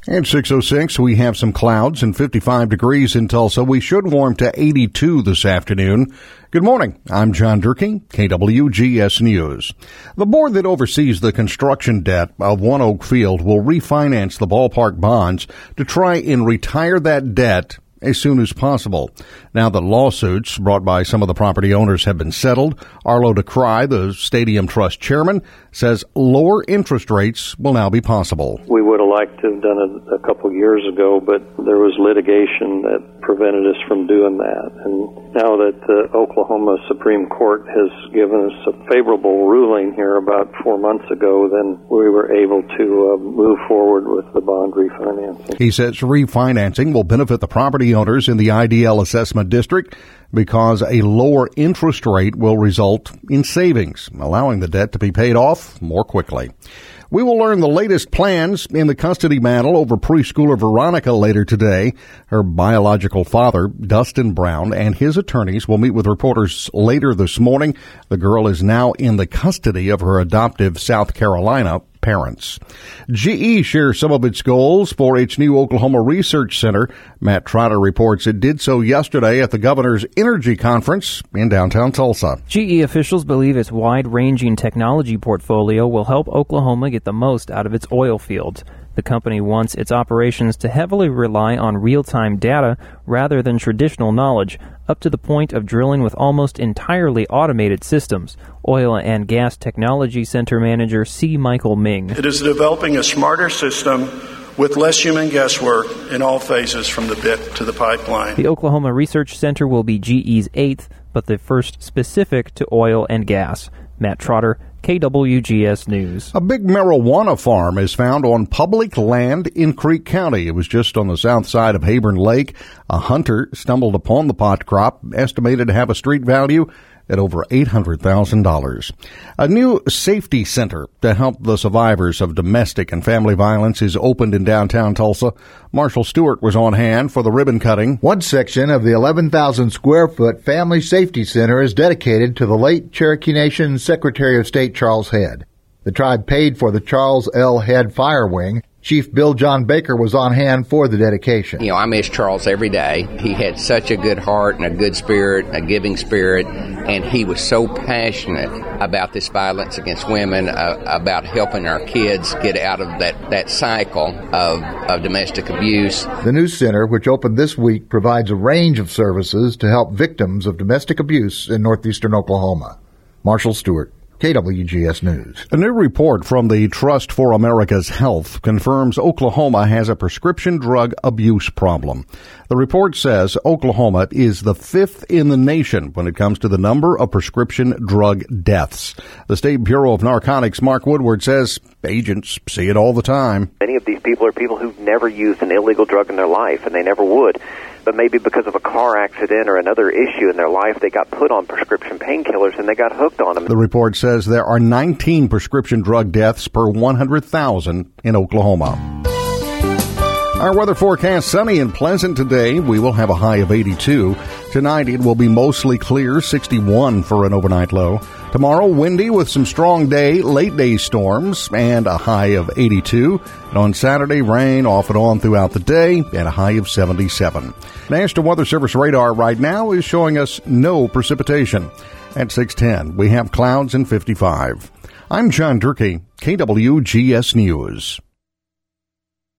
At 6:06, we have some clouds and 55 degrees in Tulsa. We should warm to 82 this afternoon. Good morning. I'm John Durkee, KWGS News. The board that oversees the construction debt of One Oak Field will refinance the ballpark bonds to try and retire that debt as soon as possible. Now that lawsuits brought by some of the property owners have been settled, Arlo DeCry, the Stadium Trust chairman, says lower interest rates will now be possible. We would have liked to have done it a couple years ago, but there was litigation that prevented us from doing that. And now that the Oklahoma Supreme Court has given us a favorable ruling here about 4 months ago, then we were able to move forward with the bond refinancing. He says refinancing will benefit the property owners in the IDL assessment district because a lower interest rate will result in savings, allowing the debt to be paid off more quickly. We will learn the latest plans in the custody battle over preschooler Veronica later today. Her biological father, Dustin Brown, and his attorneys will meet with reporters later this morning. The girl is now in the custody of her adoptive South Carolina parents. GE shares some of its goals for its new Oklahoma Research Center. Matt Trotter reports it did so yesterday at the governor's energy conference in downtown Tulsa. GE officials believe its wide-ranging technology portfolio will help Oklahoma get the most out of its oil fields. The company wants its operations to heavily rely on real-time data rather than traditional knowledge, up to the point of drilling with almost entirely automated systems. Oil and Gas Technology Center Manager C. Michael Ming. It is developing a smarter system with less human guesswork in all phases from the bit to the pipeline. The Oklahoma Research Center will be GE's 8th, but the first specific to oil and gas. Matt Trotter, KWGS News. A big marijuana farm is found on public land in Creek County. It was just on the south side of Hayburn Lake. A hunter stumbled upon the pot crop, estimated to have a street value at over $800,000. A new safety center to help the survivors of domestic and family violence is opened in downtown Tulsa. Marshall Stewart was on hand for the ribbon cutting. One section of the 11,000 square foot Family Safety Center is dedicated to the late Cherokee Nation Secretary of State Charles Head. The tribe paid for the Charles L. Head Fire Wing. Chief Bill John Baker was on hand for the dedication. You know, I miss Charles every day. He had such a good heart and a good spirit, a giving spirit, and he was so passionate about this violence against women, about helping our kids get out of that cycle of domestic abuse. The new center, which opened this week, provides a range of services to help victims of domestic abuse in northeastern Oklahoma. Marshall Stewart, KWGS News. A new report from the Trust for America's Health confirms Oklahoma has a prescription drug abuse problem. The report says Oklahoma is the 5th in the nation when it comes to the number of prescription drug deaths. The State Bureau of Narcotics, Mark Woodward, says agents see it all the time. Many of these people are people who've never used an illegal drug in their life, and they never would. But maybe because of a car accident or another issue in their life, they got put on prescription painkillers and they got hooked on them. The report says there are 19 prescription drug deaths per 100,000 in Oklahoma. Our weather forecast, sunny and pleasant today. We will have a high of 82. Tonight it will be mostly clear, 61 for an overnight low. Tomorrow, windy with some strong late day storms and a high of 82. And on Saturday, rain off and on throughout the day and a high of 77. National Weather Service radar right now is showing us no precipitation. At 6:10, we have clouds and 55. I'm John Durkee, KWGS News.